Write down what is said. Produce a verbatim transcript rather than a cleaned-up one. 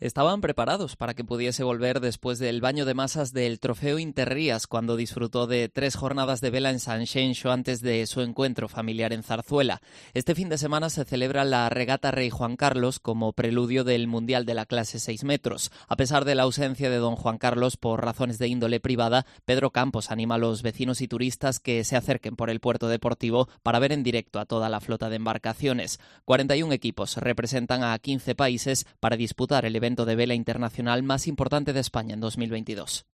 Estaban preparados para que pudiese volver después del baño de masas del Trofeo Interrías, cuando disfrutó de tres jornadas de vela en Sanxenxo antes de su encuentro familiar en Zarzuela. Este fin de semana se celebra la Regata Rey Juan Carlos como preludio del Mundial de la clase seis metros. A pesar de la ausencia de don Juan Carlos por razones de índole privada, Pedro Campos anima a los vecinos y turistas que se acerquen por el puerto deportivo para ver en directo a toda la flota de embarcaciones. cuarenta y un equipos representan a quince países para disputar el evento de vela internacional más importante de España en dos mil veintidós.